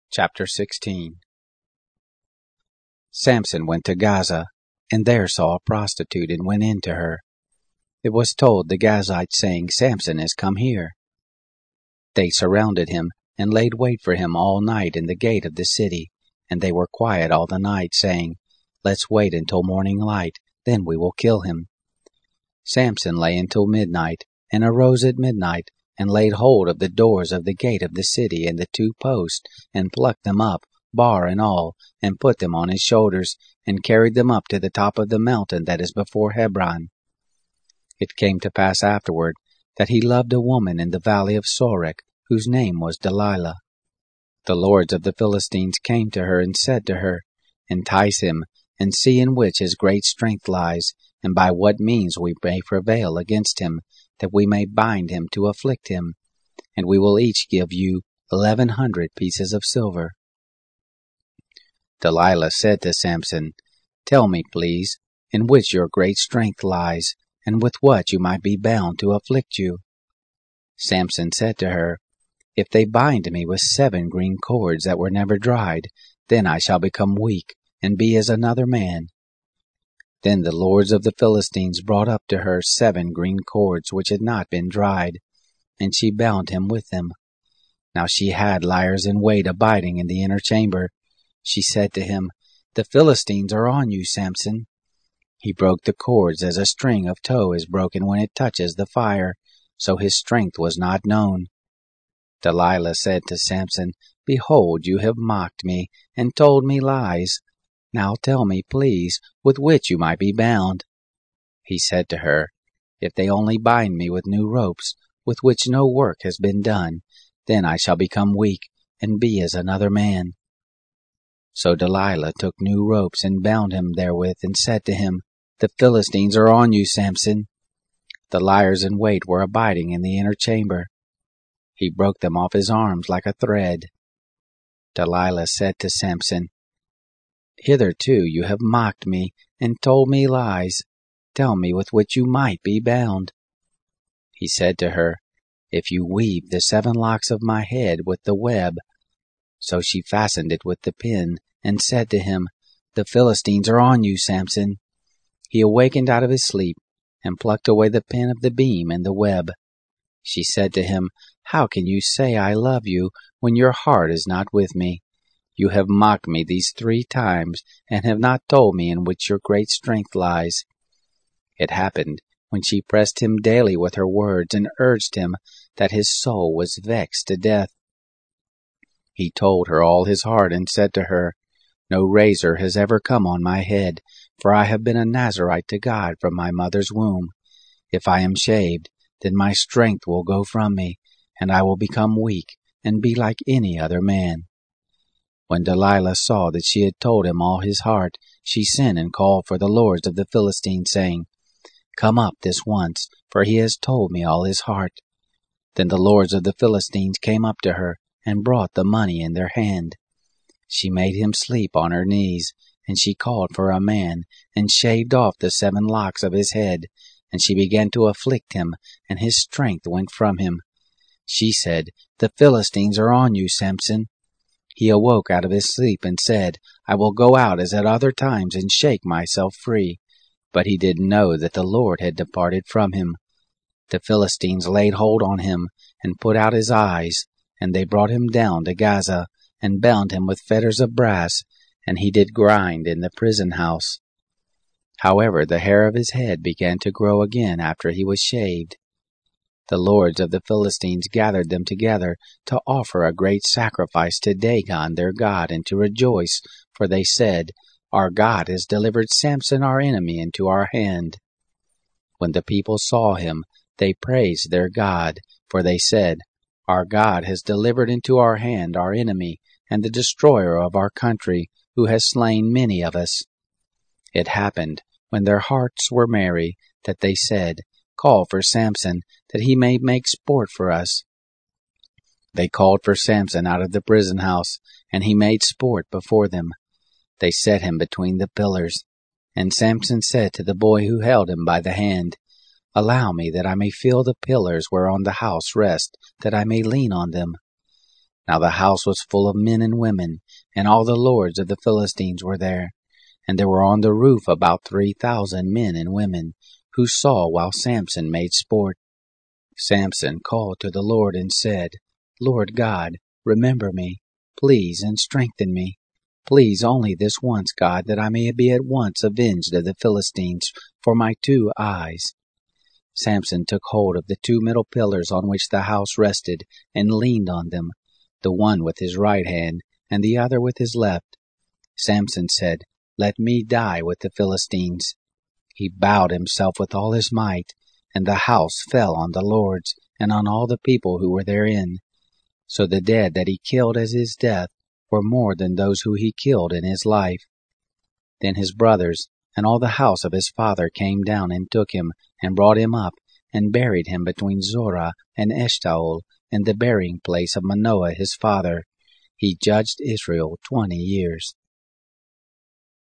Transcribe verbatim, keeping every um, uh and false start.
Chapter sixteen. Samson went to Gaza, and there saw a prostitute, and went in to her. It was told the Gazites, saying, Samson is come here. They surrounded him, and laid wait for him all night in the gate of the city, and they were quiet all the night, saying, Let's wait until morning light, then we will kill him. Samson lay until midnight, and arose at midnight, and laid hold of the doors of the gate of the city and the two posts, and plucked them up, bar and all, and put them on his shoulders, and carried them up to the top of the mountain that is before Hebron. It came to pass afterward that he loved a woman in the valley of Sorek, whose name was Delilah. The lords of the Philistines came to her and said to her, Entice him, and see in which his great strength lies, and by what means we may prevail against him, that we may bind him to afflict him, and we will each give you eleven hundred pieces of silver. Delilah said to Samson, Tell me, please, in which your great strength lies, and with what you might be bound to afflict you. Samson said to her, If they bind me with seven green cords that were never dried, then I shall become weak, and be as another man. Then the lords of the Philistines brought up to her seven green cords which had not been dried, and she bound him with them. Now she had liers in wait abiding in the inner chamber. She said to him, The Philistines are on you, Samson. He broke the cords as a string of tow is broken when it touches the fire, so his strength was not known. Delilah said to Samson, Behold, you have mocked me, and told me lies. Now tell me, please, with which you might be bound. He said to her, If they only bind me with new ropes, with which no work has been done, then I shall become weak, and be as another man. So Delilah took new ropes, and bound him therewith, and said to him, The Philistines are on you, Samson. The liers in wait were abiding in the inner chamber. He broke them off his arms like a thread. Delilah said to Samson, Hitherto you have mocked me, and told me lies. Tell me with which you might be bound. He said to her, If you weave the seven locks of my head with the web. So she fastened it with the pin, and said to him, The Philistines are on you, Samson. He awakened out of his sleep, and plucked away the pin of the beam and the web. She said to him, How can you say I love you, when your heart is not with me? You have mocked me these three times, and have not told me in which your great strength lies. It happened, when she pressed him daily with her words, and urged him, that his soul was vexed to death. He told her all his heart, and said to her, No razor has ever come on my head, for I have been a Nazarite to God from my mother's womb. If I am shaved, then my strength will go from me, and I will become weak, and be like any other man. When Delilah saw that she had told him all his heart, she sent and called for the lords of the Philistines, saying, Come up this once, for he has told me all his heart. Then the lords of the Philistines came up to her, and brought the money in their hand. She made him sleep on her knees, and she called for a man, and shaved off the seven locks of his head, and she began to afflict him, and his strength went from him. She said, The Philistines are on you, Samson. He awoke out of his sleep, and said, I will go out as at other times, and shake myself free. But he didn't know that the Lord had departed from him. The Philistines laid hold on him, and put out his eyes, and they brought him down to Gaza, and bound him with fetters of brass, and he did grind in the prison house. However, the hair of his head began to grow again after he was shaved. The lords of the Philistines gathered them together to offer a great sacrifice to Dagon their god, and to rejoice, for they said, Our God has delivered Samson our enemy into our hand. When the people saw him, they praised their God, for they said, Our God has delivered into our hand our enemy, and the destroyer of our country, who has slain many of us. It happened, when their hearts were merry, that they said, Call for Samson, that he may make sport for us. They called for Samson out of the prison house, and he made sport before them. They set him between the pillars. And Samson said to the boy who held him by the hand, Allow me that I may feel the pillars whereon the house rests, that I may lean on them. Now the house was full of men and women, and all the lords of the Philistines were there. And there were on the roof about three thousand men and women, who saw while Samson made sport. Samson called to the Lord and said, Lord God, remember me, please, and strengthen me. Please only this once, God, that I may be at once avenged of the Philistines for my two eyes. Samson took hold of the two middle pillars on which the house rested, and leaned on them, the one with his right hand, and the other with his left. Samson said, Let me die with the Philistines. He bowed himself with all his might, and the house fell on the lords, and on all the people who were therein. So the dead that he killed as his death were more than those who he killed in his life. Then his brothers and all the house of his father came down and took him, and brought him up, and buried him between Zorah and Eshtaol, in the burying place of Manoah his father. He judged Israel twenty years.